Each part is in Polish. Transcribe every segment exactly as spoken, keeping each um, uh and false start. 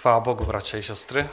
Chwała Bogu, bracia i siostry.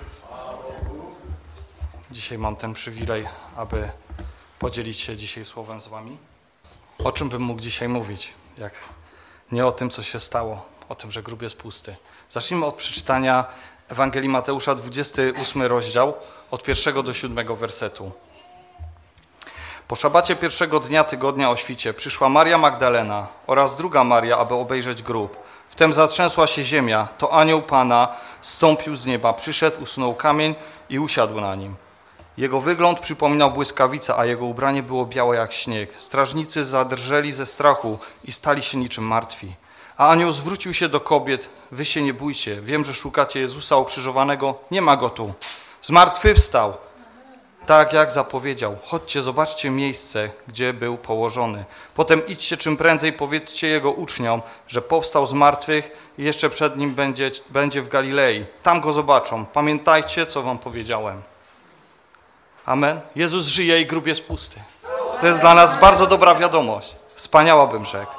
Dzisiaj mam ten przywilej, aby podzielić się dzisiaj słowem z wami. O czym bym mógł dzisiaj mówić, jak nie o tym, co się stało, o tym, że grób jest pusty. Zacznijmy od przeczytania Ewangelii Mateusza, dwudziesty ósmy rozdział, od pierwszego do siódmego wersetu. Po szabacie pierwszego dnia tygodnia o świcie przyszła Maria Magdalena oraz druga Maria, aby obejrzeć grób. Wtem zatrzęsła się ziemia, to anioł Pana zstąpił z nieba, przyszedł, usunął kamień i usiadł na nim. Jego wygląd przypominał błyskawicę, a jego ubranie było białe jak śnieg. Strażnicy zadrżeli ze strachu i stali się niczym martwi. A anioł zwrócił się do kobiet: wy się nie bójcie, wiem, że szukacie Jezusa ukrzyżowanego, nie ma go tu. Zmartwychwstał, tak jak zapowiedział. Chodźcie, zobaczcie miejsce, gdzie był położony. Potem idźcie czym prędzej, powiedzcie jego uczniom, że powstał z martwych i jeszcze przed nim będzie, będzie w Galilei. Tam go zobaczą. Pamiętajcie, co wam powiedziałem. Amen. Jezus żyje i grób jest pusty. To jest dla nas bardzo dobra wiadomość. Wspaniała, bym rzekł.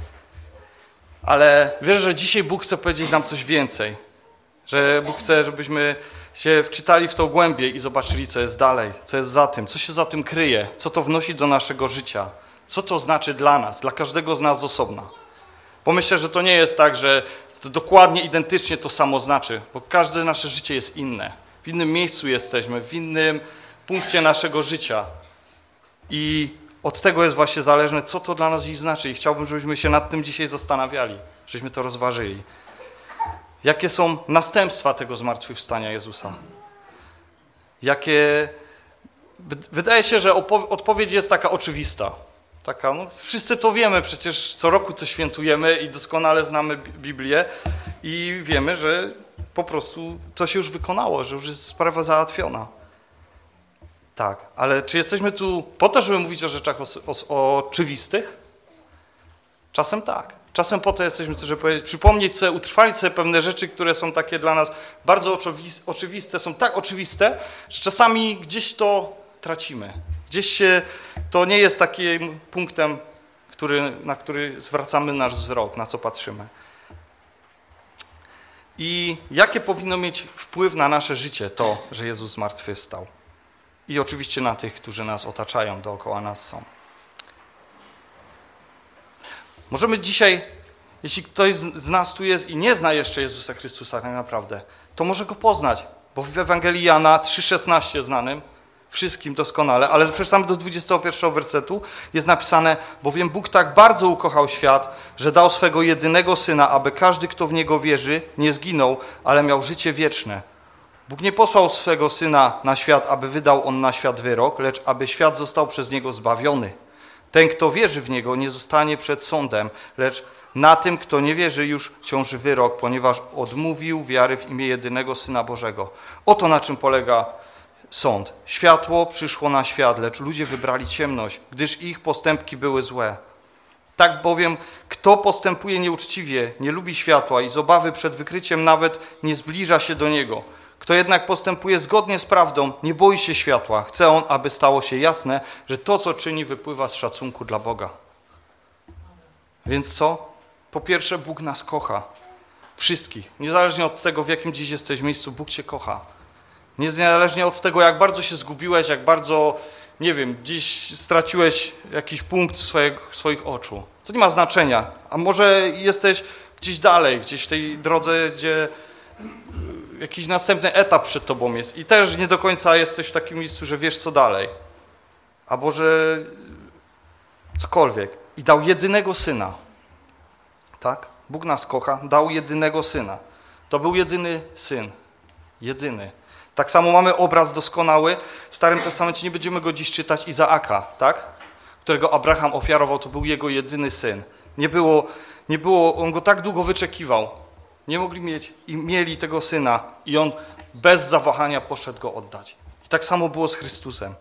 Ale wierzę, że dzisiaj Bóg chce powiedzieć nam coś więcej. Że Bóg chce, żebyśmy się wczytali w to głębiej i zobaczyli, co jest dalej, co jest za tym, co się za tym kryje, co to wnosi do naszego życia, co to znaczy dla nas, dla każdego z nas z osobna. Bo myślę, że to nie jest tak, że to dokładnie, identycznie to samo znaczy, bo każde nasze życie jest inne. W innym miejscu jesteśmy, w innym punkcie naszego życia. I od tego jest właśnie zależne, co to dla nas dziś znaczy. I chciałbym, żebyśmy się nad tym dzisiaj zastanawiali, żebyśmy to rozważyli. Jakie są następstwa tego zmartwychwstania Jezusa? Jakie... Wydaje się, że odpowiedź jest taka oczywista. Taka, no, wszyscy to wiemy, przecież co roku to świętujemy i doskonale znamy Biblię i wiemy, że po prostu to się już wykonało, że już jest sprawa załatwiona. Tak, ale czy jesteśmy tu po to, żeby mówić o rzeczach o, o, o oczywistych? Czasem tak. Czasem po to jesteśmy tu, żeby powiedzieć, przypomnieć sobie, utrwalić sobie pewne rzeczy, które są takie dla nas bardzo oczywiste, są tak oczywiste, że czasami gdzieś to tracimy. Gdzieś się, to nie jest takim punktem, który, na który zwracamy nasz wzrok, na co patrzymy. I jakie powinno mieć wpływ na nasze życie to, że Jezus zmartwychwstał? I oczywiście na tych, którzy nas otaczają, dookoła nas są. Możemy dzisiaj, jeśli ktoś z nas tu jest i nie zna jeszcze Jezusa Chrystusa tak naprawdę, to może go poznać, bo w Ewangelii Jana trzy szesnaście znanym, wszystkim doskonale, ale przeczytamy do dwudziestego pierwszego wersetu, jest napisane: bowiem Bóg tak bardzo ukochał świat, że dał swego jedynego Syna, aby każdy, kto w Niego wierzy, nie zginął, ale miał życie wieczne. Bóg nie posłał swego Syna na świat, aby wydał On na świat wyrok, lecz aby świat został przez Niego zbawiony. Ten, kto wierzy w Niego, nie zostanie przed sądem, lecz na tym, kto nie wierzy, już ciąży wyrok, ponieważ odmówił wiary w imię jedynego Syna Bożego. Oto na czym polega sąd. Światło przyszło na świat, lecz ludzie wybrali ciemność, gdyż ich postępki były złe. Tak bowiem, kto postępuje nieuczciwie, nie lubi światła i z obawy przed wykryciem nawet nie zbliża się do niego. Kto jednak postępuje zgodnie z prawdą, nie boi się światła. Chce on, aby stało się jasne, że to, co czyni, wypływa z szacunku dla Boga. Więc co? Po pierwsze, Bóg nas kocha. Wszystkich. Niezależnie od tego, w jakim dziś jesteś miejscu, Bóg cię kocha. Niezależnie od tego, jak bardzo się zgubiłeś, jak bardzo, nie wiem, dziś straciłeś jakiś punkt swoich, swoich oczu. To nie ma znaczenia. A może jesteś gdzieś dalej, gdzieś w tej drodze, gdzie jakiś następny etap przed tobą jest i też nie do końca jesteś w takim miejscu, że wiesz, co dalej. Albo że cokolwiek. I dał jedynego Syna. Tak? Bóg nas kocha, dał jedynego Syna. To był jedyny Syn. Jedyny. Tak samo mamy obraz doskonały. W Starym Testamencie nie będziemy go dziś czytać, Izaaka, tak? Którego Abraham ofiarował, to był jego jedyny syn. Nie było, nie było, on go tak długo wyczekiwał. Nie mogli mieć i mieli tego Syna i on bez zawahania poszedł go oddać. I tak samo było z Chrystusem.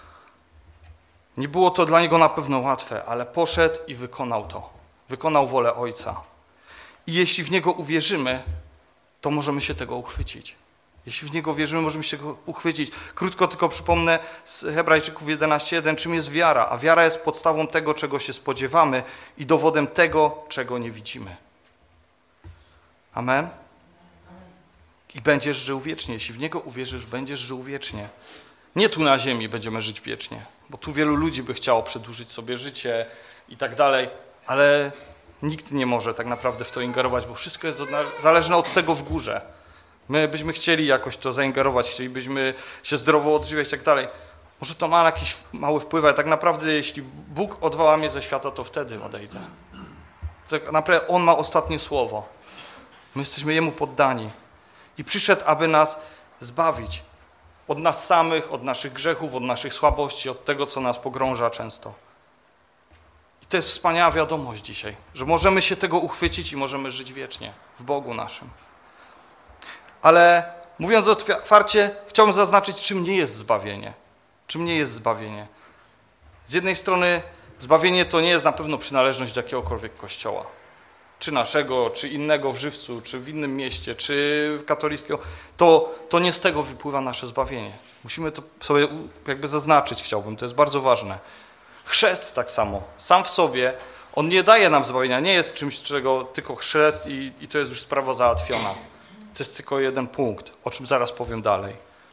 Nie było to dla Niego na pewno łatwe, ale poszedł i wykonał to. Wykonał wolę Ojca. I jeśli w Niego uwierzymy, to możemy się tego uchwycić. Jeśli w Niego wierzymy, możemy się tego uchwycić. Krótko tylko przypomnę z Hebrajczyków jedenaście jeden, czym jest wiara. A wiara jest podstawą tego, czego się spodziewamy i dowodem tego, czego nie widzimy. Amen? i będziesz żył wiecznie. Jeśli w Niego uwierzysz, będziesz żył wiecznie. Nie tu na ziemi będziemy żyć wiecznie, bo tu wielu ludzi by chciało przedłużyć sobie życie i tak dalej, ale nikt nie może tak naprawdę w to ingerować, bo wszystko jest od, zależne od tego w górze. My byśmy chcieli jakoś to zaingerować, chcielibyśmy się zdrowo odżywiać i tak dalej. Może to ma jakiś mały wpływ, ale tak naprawdę jeśli Bóg odwoła mnie ze świata, to wtedy odejdę. Tak naprawdę On ma ostatnie słowo. My jesteśmy Jemu poddani. I przyszedł, aby nas zbawić. Od nas samych, od naszych grzechów, od naszych słabości, od tego, co nas pogrąża często. I to jest wspaniała wiadomość dzisiaj, że możemy się tego uchwycić i możemy żyć wiecznie w Bogu naszym. Ale mówiąc otwarcie, chciałbym zaznaczyć, czym nie jest zbawienie. Czym nie jest zbawienie. Z jednej strony zbawienie to nie jest na pewno przynależność do jakiegokolwiek kościoła. Czy naszego, czy innego w Żywcu, czy w innym mieście, czy katolickiego. To, to nie z tego wypływa nasze zbawienie. Musimy to sobie jakby zaznaczyć, chciałbym. To jest bardzo ważne. Chrzest tak samo. Sam w sobie, on nie daje nam zbawienia. Nie jest czymś, czego tylko chrzest i, i to jest już sprawa załatwiona. To jest tylko jeden punkt, o czym zaraz powiem dalej.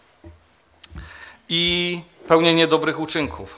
I pełnienie dobrych uczynków.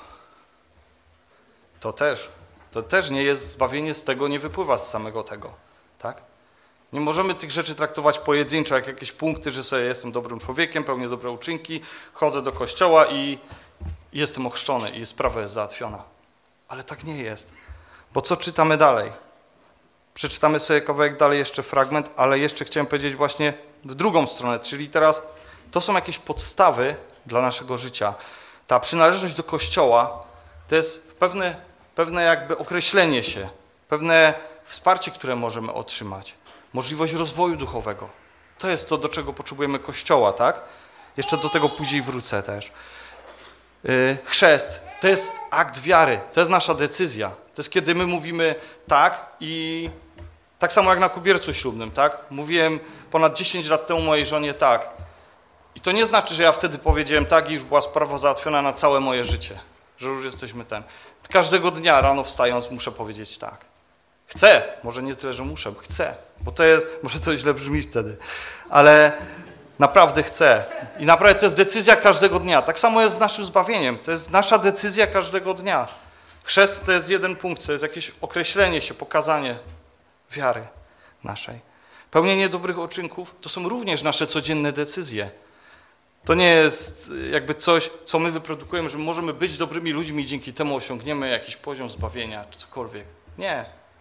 To też. To też nie jest zbawienie, z tego nie wypływa z samego tego. Tak? Nie możemy tych rzeczy traktować pojedynczo, jak jakieś punkty, że sobie jestem dobrym człowiekiem, pełnię dobre uczynki, chodzę do kościoła i jestem ochrzczony i sprawa jest załatwiona. Ale tak nie jest. Bo co czytamy dalej? Przeczytamy sobie kawałek dalej, jeszcze fragment, ale jeszcze chciałem powiedzieć właśnie w drugą stronę, czyli teraz to są jakieś podstawy dla naszego życia. Ta przynależność do Kościoła to jest pewne, pewne jakby określenie się, pewne wsparcie, które możemy otrzymać, możliwość rozwoju duchowego. To jest to, do czego potrzebujemy Kościoła, tak? Jeszcze do tego później wrócę też. Yy, chrzest to jest akt wiary, to jest nasza decyzja. To jest kiedy my mówimy tak i tak samo jak na kubiercu ślubnym, tak? Mówiłem ponad dziesięć lat temu mojej żonie tak. I to nie znaczy, że ja wtedy powiedziałem tak i już była sprawa załatwiona na całe moje życie, że już jesteśmy ten. Każdego dnia rano wstając muszę powiedzieć tak. Chcę, może nie tyle, że muszę, chcę, bo to jest, może to źle brzmi wtedy, ale naprawdę chcę. I naprawdę to jest decyzja każdego dnia. Tak samo jest z naszym zbawieniem. To jest nasza decyzja każdego dnia. Chrzest to jest jeden punkt, to jest jakieś określenie się, pokazanie wiary naszej. Pełnienie dobrych uczynków to są również nasze codzienne decyzje. To nie jest jakby coś, co my wyprodukujemy, że możemy być dobrymi ludźmi i dzięki temu osiągniemy jakiś poziom zbawienia czy cokolwiek. Nie.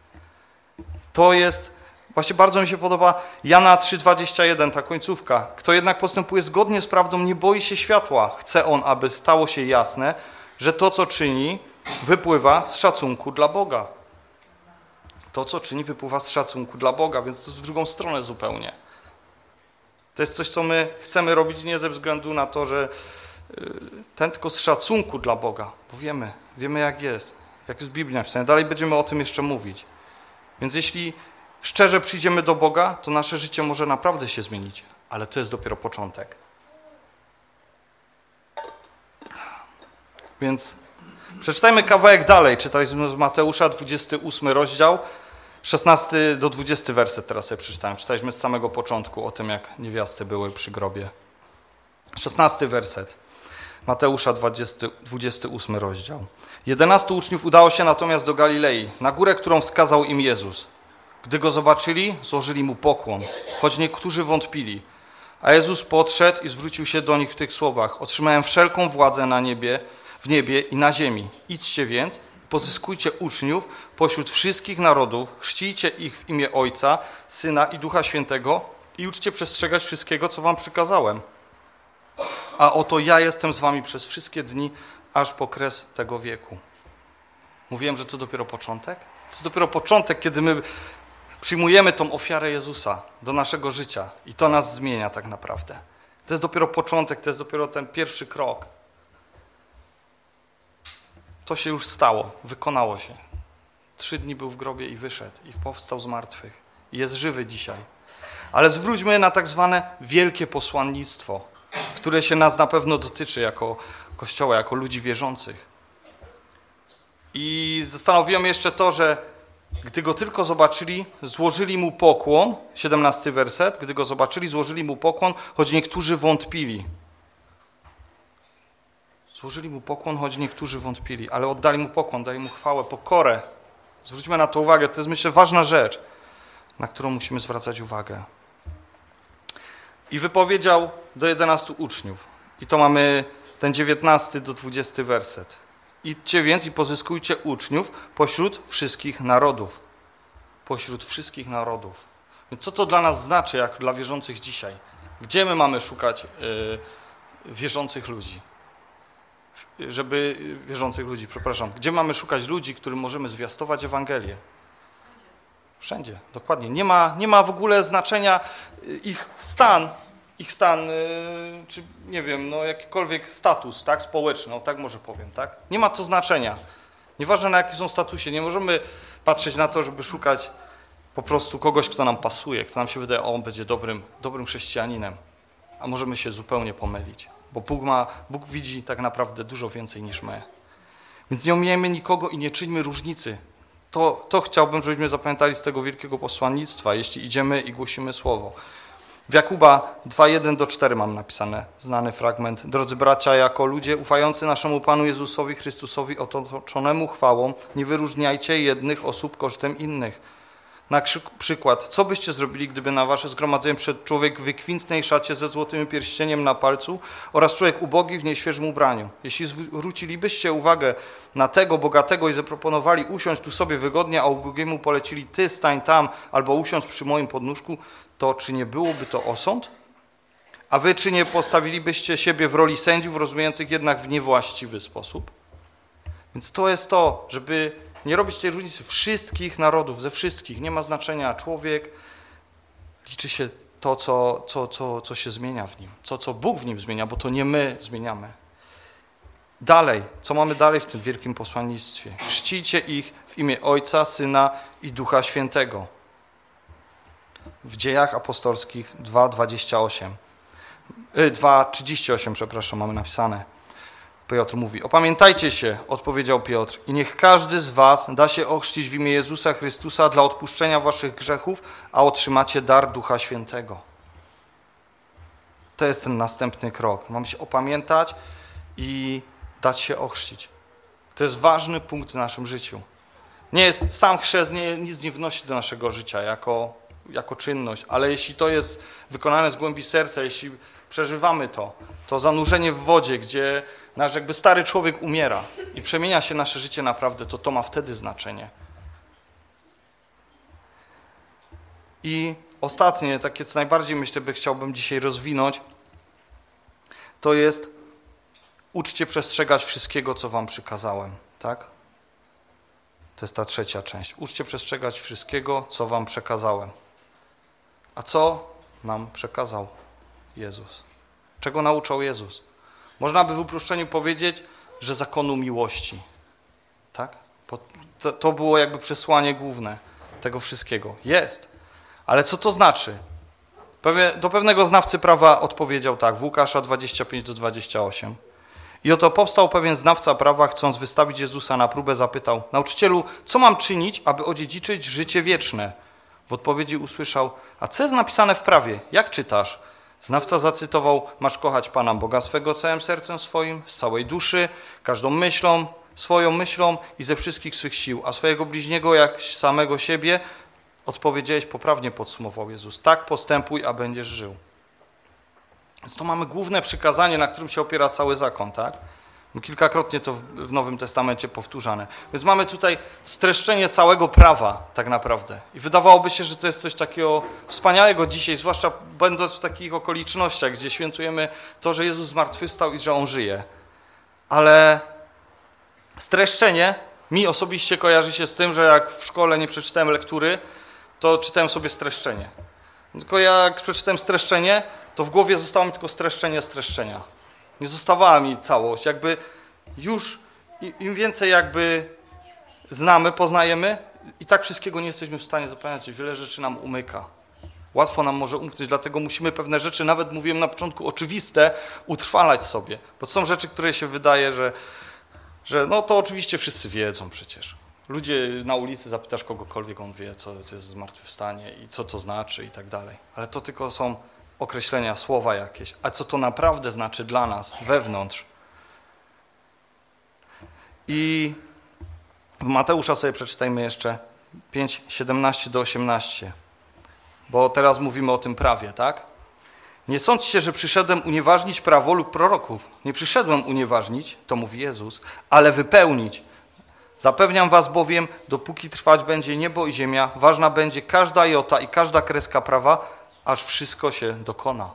To jest, właśnie bardzo mi się podoba Jana trzy dwadzieścia jeden, ta końcówka. Kto jednak postępuje zgodnie z prawdą, nie boi się światła. Chce on, aby stało się jasne, że to, co czyni, wypływa z szacunku dla Boga. To, co czyni, wypływa z szacunku dla Boga, więc to w drugą stronę zupełnie. To jest coś, co my chcemy robić nie ze względu na to, że ten tylko z szacunku dla Boga, bo wiemy, wiemy jak jest, jak jest w Biblii napisane. Dalej będziemy o tym jeszcze mówić. Więc jeśli szczerze przyjdziemy do Boga, to nasze życie może naprawdę się zmienić, ale to jest dopiero początek. Więc przeczytajmy kawałek dalej, czytaliśmy z Mateusza, dwudziesty ósmy rozdział, szesnasty do dwudziestego werset teraz sobie przeczytałem. Czytaliśmy z samego początku o tym, jak niewiasty były przy grobie. szesnasty werset. Mateusza, dwudziesty, dwudziesty ósmy rozdział. Jedenastu uczniów udało się natomiast do Galilei, na górę, którą wskazał im Jezus. Gdy go zobaczyli, złożyli mu pokłon, choć niektórzy wątpili. A Jezus podszedł i zwrócił się do nich w tych słowach. Otrzymałem wszelką władzę na niebie, w niebie i na ziemi. Idźcie więc, pozyskujcie uczniów pośród wszystkich narodów, chrzcijcie ich w imię Ojca, Syna i Ducha Świętego i uczcie przestrzegać wszystkiego, co wam przykazałem. A oto ja jestem z wami przez wszystkie dni, aż po kres tego wieku. Mówiłem, że to dopiero początek? To jest dopiero początek, kiedy my przyjmujemy tą ofiarę Jezusa do naszego życia i to nas zmienia tak naprawdę. To jest dopiero początek, to jest dopiero ten pierwszy krok. To się już stało, wykonało się. Trzy dni był w grobie i wyszedł i powstał z martwych. I jest żywy dzisiaj. Ale zwróćmy na tak zwane wielkie posłannictwo, które się nas na pewno dotyczy jako Kościoła, jako ludzi wierzących. I zastanowiłem jeszcze to, że Gdy go tylko zobaczyli, złożyli mu pokłon, siedemnasty werset, gdy go zobaczyli, złożyli mu pokłon, choć niektórzy wątpili. Złożyli mu pokłon, choć niektórzy wątpili, ale oddali mu pokłon, dali mu chwałę, pokorę. Zwróćmy na to uwagę, to jest, myślę, ważna rzecz, na którą musimy zwracać uwagę. I wypowiedział do jedenastu uczniów. I to mamy ten dziewiętnasty do dwudziesty werset. Idźcie więc i pozyskujcie uczniów pośród wszystkich narodów. Pośród wszystkich narodów. Więc co to dla nas znaczy, jak dla wierzących dzisiaj? Gdzie my mamy szukać yy, wierzących ludzi? Żeby, wierzących ludzi, przepraszam. Gdzie mamy szukać ludzi, którym możemy zwiastować Ewangelię? Wszędzie, dokładnie. Nie ma, nie ma w ogóle znaczenia ich stan, ich stan, yy, czy nie wiem, no jakikolwiek status, tak, społeczny, no tak może powiem, tak? Nie ma to znaczenia. Nieważne na jakim są statusie, nie możemy patrzeć na to, żeby szukać po prostu kogoś, kto nam pasuje, kto nam się wydaje, o, on będzie dobrym, dobrym chrześcijaninem, a możemy się zupełnie pomylić, bo Bóg ma, Bóg widzi tak naprawdę dużo więcej niż my. Więc nie omijajmy nikogo i nie czyńmy różnicy. To, to chciałbym, żebyśmy zapamiętali z tego wielkiego posłannictwa, jeśli idziemy i głosimy słowo. W Jakuba dwa, jeden do cztery mam napisane, znany fragment. Drodzy bracia, jako ludzie ufający naszemu Panu Jezusowi Chrystusowi otoczonemu chwałą, nie wyróżniajcie jednych osób kosztem innych. Na przykład, co byście zrobili, gdyby na wasze zgromadzenie przyszedł człowiek w wykwintnej szacie ze złotym pierścieniem na palcu oraz człowiek ubogi w nieświeżym ubraniu? Jeśli zwrócilibyście uwagę na tego bogatego i zaproponowali usiąść tu sobie wygodnie, a ubogiemu polecili ty stań tam albo usiądź przy moim podnóżku, to czy nie byłoby to osąd? A wy czy nie postawilibyście siebie w roli sędziów, rozumiejących jednak w niewłaściwy sposób? Więc to jest to, żeby nie robić tej różnicy wszystkich narodów, ze wszystkich. Nie ma znaczenia człowiek, liczy się to, co, co, co, co się zmienia w nim, co, co Bóg w nim zmienia, bo to nie my zmieniamy. Dalej, co mamy dalej w tym wielkim posłannictwie? Chrzcijcie ich w imię Ojca, Syna i Ducha Świętego. W Dziejach Apostolskich dwa, dwadzieścia osiem. dwa, trzydzieści osiem, przepraszam, mamy napisane. Piotr mówi, opamiętajcie się, odpowiedział Piotr, i niech każdy z was da się ochrzcić w imię Jezusa Chrystusa dla odpuszczenia waszych grzechów, a otrzymacie dar Ducha Świętego. To jest ten następny krok. Mamy się opamiętać i dać się ochrzcić. To jest ważny punkt w naszym życiu. Nie jest, sam chrzest nie, nic nie wnosi do naszego życia jako, jako czynność, ale jeśli to jest wykonane z głębi serca, jeśli przeżywamy to, to zanurzenie w wodzie, gdzie nasz jakby stary człowiek umiera i przemienia się nasze życie naprawdę, to to ma wtedy znaczenie. I ostatnie, takie co najbardziej myślę, by chciałbym dzisiaj rozwinąć, to jest uczcie przestrzegać wszystkiego, co wam przykazałem, tak? To jest ta trzecia część. Uczcie przestrzegać wszystkiego, co wam przekazałem. A co nam przekazał Jezus? Czego nauczał Jezus? Można by w uproszczeniu powiedzieć, że zakonu miłości. Tak? To, to było jakby przesłanie główne tego wszystkiego. Jest. Ale co to znaczy? Pewie, do pewnego znawcy prawa odpowiedział tak, w Łukasza dwadzieścia pięć do dwudziestu ośmiu. I oto powstał pewien znawca prawa, chcąc wystawić Jezusa na próbę, zapytał, nauczycielu, co mam czynić, aby odziedziczyć życie wieczne? W odpowiedzi usłyszał, a co jest napisane w prawie? Jak czytasz? Znawca zacytował, masz kochać Pana Boga swego całym sercem swoim, z całej duszy, każdą myślą, swoją myślą i ze wszystkich swych sił, a swojego bliźniego jak samego siebie. Odpowiedziałeś poprawnie, podsumował Jezus. Tak postępuj, a będziesz żył. Więc to mamy główne przykazanie, na którym się opiera cały zakon, tak? Kilkakrotnie to w Nowym Testamencie powtórzane. Więc mamy tutaj streszczenie całego prawa tak naprawdę. I wydawałoby się, że to jest coś takiego wspaniałego dzisiaj, zwłaszcza będąc w takich okolicznościach, gdzie świętujemy to, że Jezus zmartwychwstał i że On żyje. Ale streszczenie mi osobiście kojarzy się z tym, że jak w szkole nie przeczytałem lektury, to czytałem sobie streszczenie. Tylko jak przeczytałem streszczenie, to w głowie zostało mi tylko streszczenie streszczenia. Nie zostawała mi całość. Jakby już im więcej jakby znamy, poznajemy i tak wszystkiego nie jesteśmy w stanie zapamiętać. Wiele rzeczy nam umyka. Łatwo nam może umknąć, dlatego musimy pewne rzeczy, nawet mówiłem na początku, oczywiste, utrwalać sobie. Bo są rzeczy, które się wydaje, że, że no to oczywiście wszyscy wiedzą przecież. Ludzie na ulicy, zapytasz kogokolwiek, on wie, co to jest zmartwychwstanie i co to znaczy i tak dalej. Ale to tylko są określenia, słowa jakieś. A co to naprawdę znaczy dla nas, wewnątrz? I w Mateusza sobie przeczytajmy jeszcze pięć, siedemnaście do osiemnaście. Bo teraz mówimy o tym prawie, tak? Nie sądźcie, że przyszedłem unieważnić prawo lub proroków. Nie przyszedłem unieważnić, to mówi Jezus, ale wypełnić. Zapewniam was bowiem, dopóki trwać będzie niebo i ziemia, ważna będzie każda jota i każda kreska prawa, aż wszystko się dokona.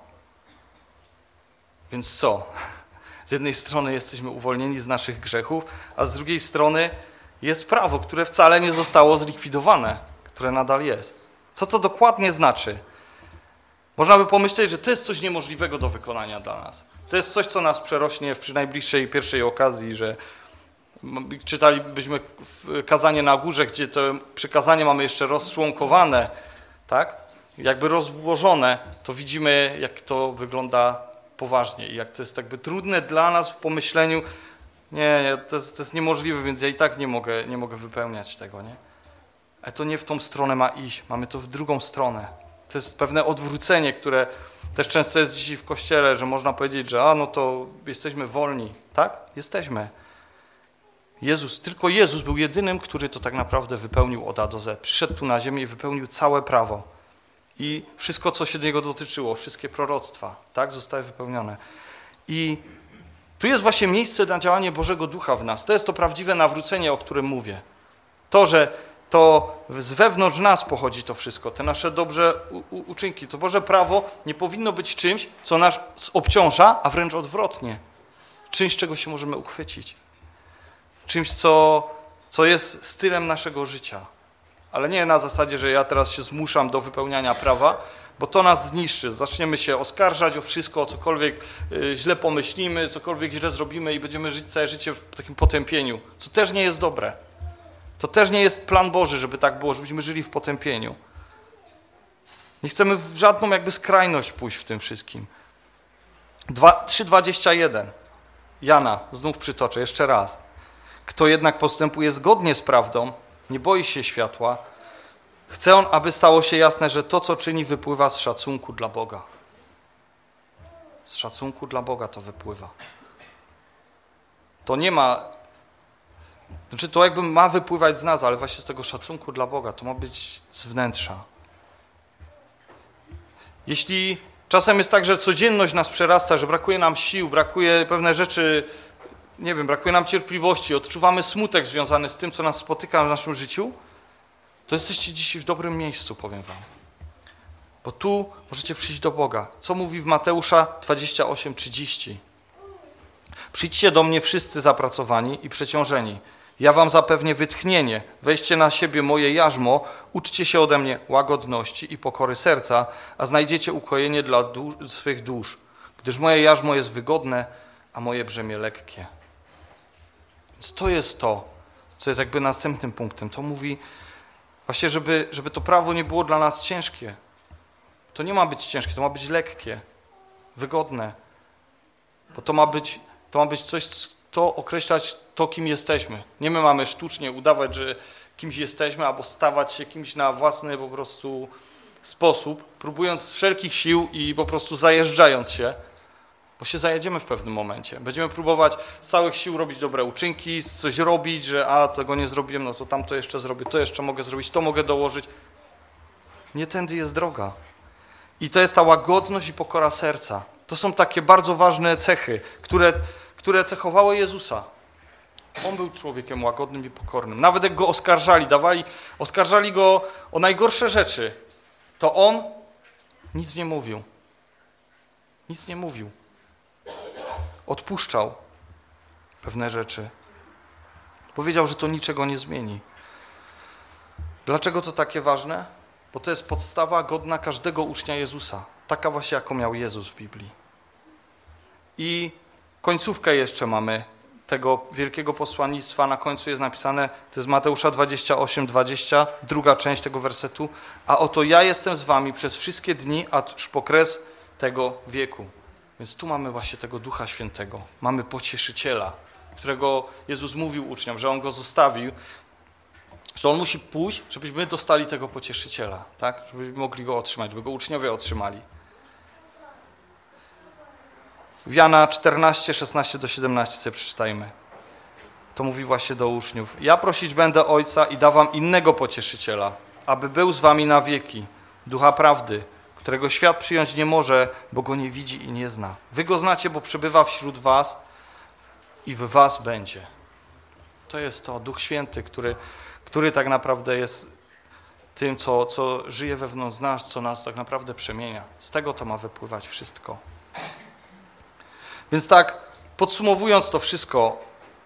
Więc co? Z jednej strony jesteśmy uwolnieni z naszych grzechów, a z drugiej strony jest prawo, które wcale nie zostało zlikwidowane, które nadal jest. Co to dokładnie znaczy? Można by pomyśleć, że to jest coś niemożliwego do wykonania dla nas. To jest coś, co nas przerośnie przy najbliższej pierwszej okazji, że czytalibyśmy kazanie na górze, gdzie to przykazanie mamy jeszcze rozczłonkowane, tak? Jakby rozłożone, to widzimy, jak to wygląda poważnie i jak to jest jakby trudne dla nas w pomyśleniu, nie, nie to, jest, to jest niemożliwe, więc ja i tak nie mogę, nie mogę wypełniać tego, nie? Ale to nie w tą stronę ma iść, mamy to w drugą stronę. To jest pewne odwrócenie, które też często jest dzisiaj w Kościele, że można powiedzieć, że a no to jesteśmy wolni, tak? Jesteśmy. Jezus, tylko Jezus był jedynym, który to tak naprawdę wypełnił od A do Z. Przyszedł tu na ziemię i wypełnił całe prawo. I wszystko, co się do niego dotyczyło, wszystkie proroctwa, tak, zostały wypełnione. I tu jest właśnie miejsce na działanie Bożego Ducha w nas. To jest to prawdziwe nawrócenie, o którym mówię. To, że to z wewnątrz nas pochodzi to wszystko, te nasze dobre uczynki. To Boże prawo nie powinno być czymś, co nas obciąża, a wręcz odwrotnie. Czymś, czego się możemy uchwycić. Czymś, co, co jest stylem naszego życia. Ale nie na zasadzie, że ja teraz się zmuszam do wypełniania prawa, bo to nas zniszczy. Zaczniemy się oskarżać o wszystko, o cokolwiek źle pomyślimy, cokolwiek źle zrobimy i będziemy żyć całe życie w takim potępieniu, co też nie jest dobre. To też nie jest plan Boży, żeby tak było, żebyśmy żyli w potępieniu. Nie chcemy w żadną jakby skrajność pójść w tym wszystkim. trzy dwadzieścia jeden. Jana, znów przytoczę, jeszcze raz. Kto jednak postępuje zgodnie z prawdą, nie boi się światła, chce on, aby stało się jasne, że to, co czyni, wypływa z szacunku dla Boga. Z szacunku dla Boga to wypływa. To nie ma... Znaczy to jakby ma wypływać z nas, ale właśnie z tego szacunku dla Boga. To ma być z wnętrza. Jeśli czasem jest tak, że codzienność nas przerasta, że brakuje nam sił, brakuje pewne rzeczy, nie wiem, brakuje nam cierpliwości, odczuwamy smutek związany z tym, co nas spotyka w naszym życiu, to jesteście dzisiaj w dobrym miejscu, powiem wam. Bo tu możecie przyjść do Boga. Co mówi w Mateusza dwadzieścia osiem trzydzieści? Przyjdźcie do mnie wszyscy zapracowani i przeciążeni. Ja wam zapewnię wytchnienie. Weźcie na siebie moje jarzmo, uczcie się ode mnie łagodności i pokory serca, a znajdziecie ukojenie dla du- swych dusz. Gdyż moje jarzmo jest wygodne, a moje brzemię lekkie. Więc to jest to, co jest jakby następnym punktem. To mówi właśnie, żeby, żeby to prawo nie było dla nas ciężkie. To nie ma być ciężkie, to ma być lekkie, wygodne. Bo to ma być, to ma być coś, to określać to, kim jesteśmy. Nie my mamy sztucznie udawać, że kimś jesteśmy, albo stawać się kimś na własny po prostu sposób, próbując z wszelkich sił i po prostu zajeżdżając się, bo się zajedziemy w pewnym momencie. Będziemy próbować z całych sił robić dobre uczynki, coś robić, że a, tego nie zrobiłem, no to tamto jeszcze zrobię, to jeszcze mogę zrobić, to mogę dołożyć. Nie tędy jest droga. I to jest ta łagodność i pokora serca. To są takie bardzo ważne cechy, które, które cechowały Jezusa. On był człowiekiem łagodnym i pokornym. Nawet jak go oskarżali, dawali, oskarżali go o najgorsze rzeczy, to on nic nie mówił. Nic nie mówił. Odpuszczał pewne rzeczy. Powiedział, że to niczego nie zmieni. Dlaczego to takie ważne? Bo to jest podstawa godna każdego ucznia Jezusa. Taka właśnie, jaką miał Jezus w Biblii. I końcówkę jeszcze mamy tego wielkiego posłannictwa. Na końcu jest napisane, to jest Mateusza dwadzieścia osiem dwadzieścia, druga część tego wersetu. A oto ja jestem z wami przez wszystkie dni, aż po kres tego wieku. Więc tu mamy właśnie tego Ducha Świętego. Mamy Pocieszyciela, którego Jezus mówił uczniom, że On go zostawił. że On musi pójść, żebyśmy dostali tego pocieszyciela, tak? Żebyśmy mogli go otrzymać, żeby go uczniowie otrzymali. W Jana czternaście, szesnaście do siedemnaście sobie przeczytajmy. To mówi właśnie do uczniów. Ja prosić będę Ojca i da wam innego pocieszyciela, aby był z wami na wieki, Ducha Prawdy, którego świat przyjąć nie może, bo go nie widzi i nie zna. Wy go znacie, bo przebywa wśród was i w was będzie. To jest to Duch Święty, który, który tak naprawdę jest tym, co, co żyje wewnątrz nas, co nas tak naprawdę przemienia. Z tego to ma wypływać wszystko. Więc tak, podsumowując to wszystko,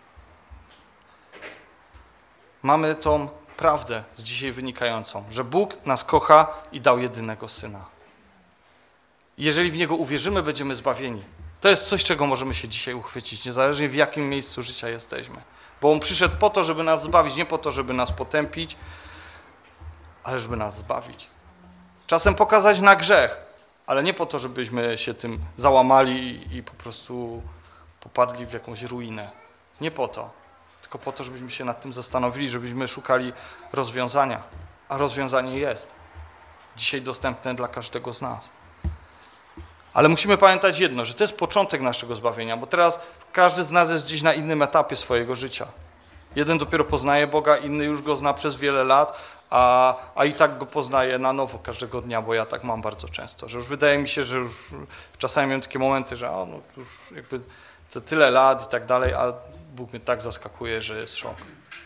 mamy tą prawdę z dzisiaj wynikającą, że Bóg nas kocha i dał jedynego Syna. Jeżeli w Niego uwierzymy, będziemy zbawieni. To jest coś, czego możemy się dzisiaj uchwycić, niezależnie w jakim miejscu życia jesteśmy. Bo On przyszedł po to, żeby nas zbawić, nie po to, żeby nas potępić, ale żeby nas zbawić. Czasem pokazać na grzech, ale nie po to, żebyśmy się tym załamali i, i po prostu popadli w jakąś ruinę. Nie po to, tylko po to, żebyśmy się nad tym zastanowili, żebyśmy szukali rozwiązania. A rozwiązanie jest dzisiaj dostępne dla każdego z nas. Ale musimy pamiętać jedno, że to jest początek naszego zbawienia, bo teraz każdy z nas jest gdzieś na innym etapie swojego życia. Jeden dopiero poznaje Boga, inny już Go zna przez wiele lat, a, a i tak Go poznaje na nowo każdego dnia, bo ja tak mam bardzo często, że już wydaje mi się, że już czasami mam takie momenty, że o, no, już jakby to tyle lat i tak dalej, a Bóg mnie tak zaskakuje, że jest szok.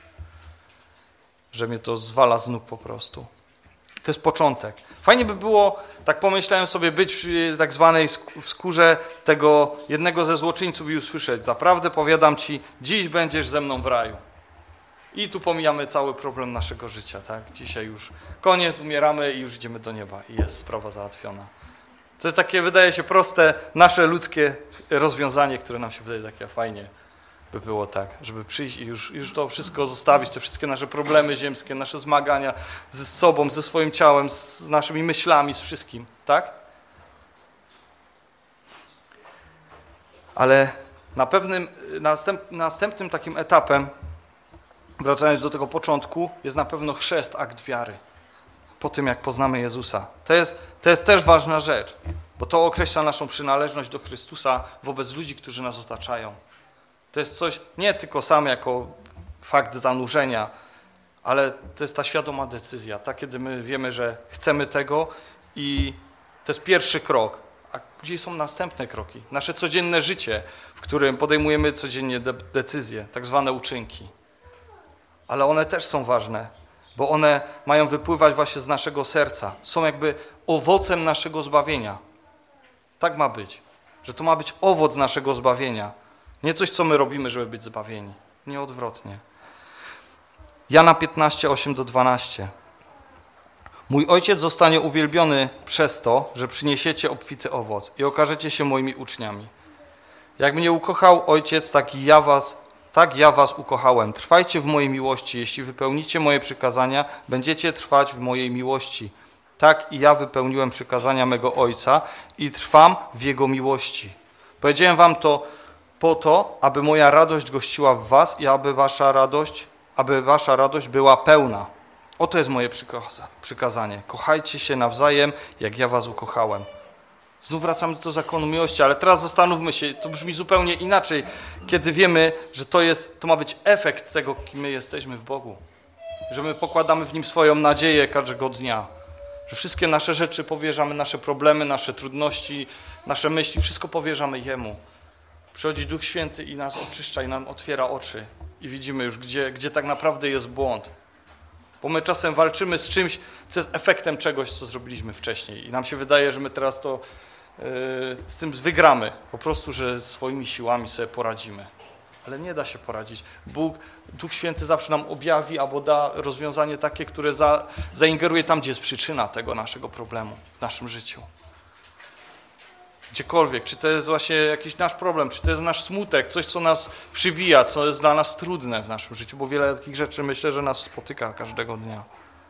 Że mnie to zwala z nóg po prostu. To jest początek. Fajnie by było, tak pomyślałem sobie, być w tak zwanej skórze tego jednego ze złoczyńców i usłyszeć: zaprawdę powiadam ci, dziś będziesz ze mną w raju. I tu pomijamy cały problem naszego życia, tak? Dzisiaj już koniec, umieramy i już idziemy do nieba i jest sprawa załatwiona. To jest takie, wydaje się, proste, nasze ludzkie rozwiązanie, które nam się wydaje takie fajnie. By było tak, żeby przyjść i już, już to wszystko zostawić, te wszystkie nasze problemy ziemskie, nasze zmagania ze sobą, ze swoim ciałem, z naszymi myślami, z wszystkim, tak? Ale na pewnym, następ, następnym takim etapem, wracając do tego początku, jest na pewno chrzest, akt wiary. Po tym, jak poznamy Jezusa. To jest, to jest też ważna rzecz, bo to określa naszą przynależność do Chrystusa wobec ludzi, którzy nas otaczają. To jest coś nie tylko sam jako fakt zanurzenia, ale to jest ta świadoma decyzja, ta, kiedy my wiemy, że chcemy tego i to jest pierwszy krok, a później są następne kroki. Nasze codzienne życie, w którym podejmujemy codziennie de- decyzje, tak zwane uczynki. Ale one też są ważne, bo one mają wypływać właśnie z naszego serca. Są jakby owocem naszego zbawienia. Tak ma być, że to ma być owoc naszego zbawienia. Nie coś, co my robimy, żeby być zbawieni. Nie odwrotnie. Jana piętnaście, osiem do dwunastu. Mój Ojciec zostanie uwielbiony przez to, że przyniesiecie obfity owoc i okażecie się moimi uczniami. Jak mnie ukochał Ojciec, tak i ja was, tak ja was ukochałem. Trwajcie w mojej miłości. Jeśli wypełnicie moje przykazania, będziecie trwać w mojej miłości. Tak i ja wypełniłem przykazania mego Ojca i trwam w Jego miłości. Powiedziałem wam to po to, aby moja radość gościła w was i aby wasza radość, aby wasza radość była pełna. Oto jest moje przykazanie. Kochajcie się nawzajem, jak ja was ukochałem. Znów wracamy do zakonu miłości, ale teraz zastanówmy się, to brzmi zupełnie inaczej, kiedy wiemy, że to jest, to ma być efekt tego, kim my jesteśmy w Bogu. Że my pokładamy w Nim swoją nadzieję każdego dnia. Że wszystkie nasze rzeczy powierzamy, nasze problemy, nasze trudności, nasze myśli, wszystko powierzamy Jemu. Przychodzi Duch Święty i nas oczyszcza i nam otwiera oczy i widzimy już, gdzie, gdzie tak naprawdę jest błąd. Bo my czasem walczymy z czymś, co jest efektem czegoś, co zrobiliśmy wcześniej i nam się wydaje, że my teraz to yy, z tym wygramy. Po prostu, że swoimi siłami sobie poradzimy. Ale nie da się poradzić. Bóg, Duch Święty zawsze nam objawi albo da rozwiązanie takie, które za, zaingeruje tam, gdzie jest przyczyna tego naszego problemu w naszym życiu. Gdziekolwiek, czy to jest właśnie jakiś nasz problem, czy to jest nasz smutek, coś, co nas przybija, co jest dla nas trudne w naszym życiu, bo wiele takich rzeczy, myślę, że nas spotyka każdego dnia.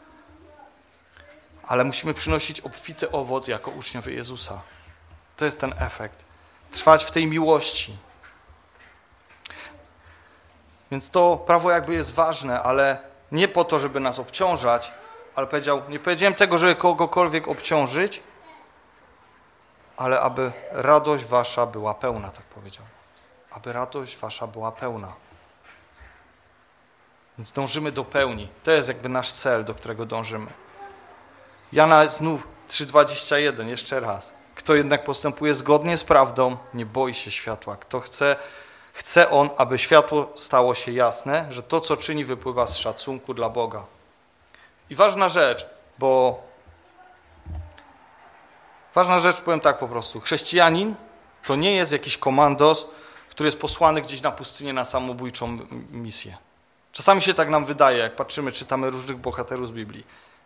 Ale musimy przynosić obfity owoc jako uczniowie Jezusa. To jest ten efekt. Trwać w tej miłości. Więc to prawo jakby jest ważne, ale nie po to, żeby nas obciążać, ale powiedział, nie powiedziałem tego, żeby kogokolwiek obciążyć, ale aby radość wasza była pełna, tak powiedział. Aby radość wasza była pełna. Więc dążymy do pełni. To jest jakby nasz cel, do którego dążymy. Jana znów trzy dwadzieścia jeden, jeszcze raz. Kto jednak postępuje zgodnie z prawdą, nie boi się światła. Kto chce, chce on, aby światło stało się jasne, że to, co czyni, wypływa z szacunku dla Boga. I ważna rzecz, bo ważna rzecz, powiem tak po prostu. Chrześcijanin to nie jest jakiś komandos, który jest posłany gdzieś na pustynię na samobójczą misję. Czasami się tak nam wydaje, jak patrzymy, czytamy różnych bohaterów z Biblii.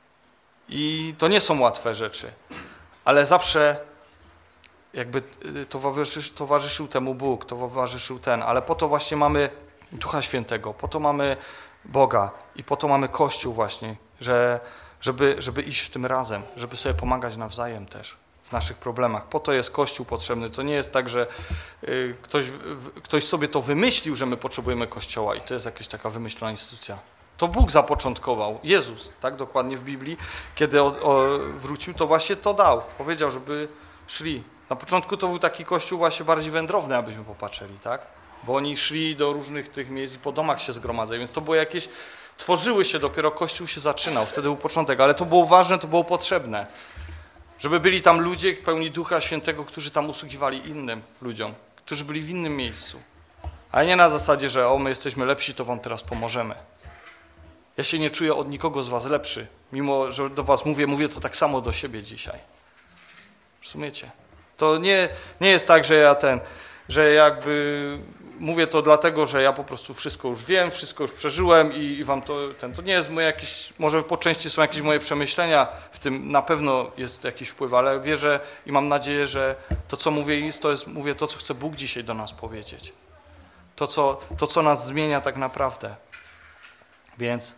I to nie są łatwe rzeczy, ale zawsze jakby towarzyszył, towarzyszył temu Bóg, towarzyszył ten, ale po to właśnie mamy Ducha Świętego, po to mamy Boga i po to mamy Kościół właśnie, że, żeby, żeby iść w tym razem, żeby sobie pomagać nawzajem też w naszych problemach. Po to jest Kościół potrzebny. To nie jest tak, że y, ktoś, w, ktoś sobie to wymyślił, że my potrzebujemy Kościoła i to jest jakaś taka wymyślona instytucja. To Bóg zapoczątkował, Jezus, tak dokładnie w Biblii, kiedy o, o, wrócił, to właśnie to dał. Powiedział, żeby szli. Na początku to był taki Kościół właśnie bardziej wędrowny, abyśmy popatrzyli, tak? Bo oni szli do różnych tych miejsc i po domach się zgromadzali, więc to było jakieś, tworzyły się, dopiero Kościół się zaczynał, wtedy był początek, ale to było ważne, to było potrzebne, żeby byli tam ludzie pełni Ducha Świętego, którzy tam usługiwali innym ludziom, którzy byli w innym miejscu, ale nie na zasadzie, że o, my jesteśmy lepsi, to wam teraz pomożemy. Ja się nie czuję od nikogo z was lepszy, mimo że do was mówię, mówię to tak samo do siebie dzisiaj. Rozumiecie? To nie, nie jest tak, że ja ten, że jakby mówię to dlatego, że ja po prostu wszystko już wiem, wszystko już przeżyłem i, i wam to, ten, to nie jest moje jakieś, może po części są jakieś moje przemyślenia, w tym na pewno jest jakiś wpływ, ale wierzę i mam nadzieję, że to, co mówię, to jest, mówię to, co chce Bóg dzisiaj do nas powiedzieć. To, co, to, co nas zmienia tak naprawdę. Więc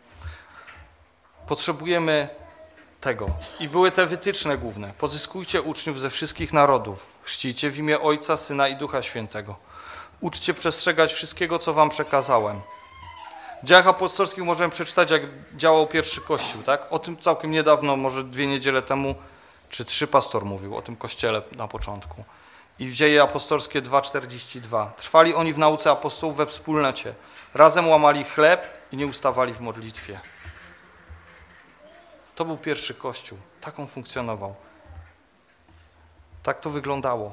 potrzebujemy tego. I były te wytyczne główne. Pozyskujcie uczniów ze wszystkich narodów. Chrzcijcie w imię Ojca, Syna i Ducha Świętego. Uczcie przestrzegać wszystkiego, co wam przekazałem. W Dziejach Apostolskich możemy przeczytać, jak działał pierwszy Kościół, tak? O tym całkiem niedawno, może dwie niedziele temu, czy trzy pastor mówił o tym Kościele na początku. I w Dzieje Apostolskie dwa czterdzieści dwa. Trwali oni w nauce apostołów we wspólnocie. Razem łamali chleb i nie ustawali w modlitwie. To był pierwszy Kościół. Tak on funkcjonował. Tak to wyglądało.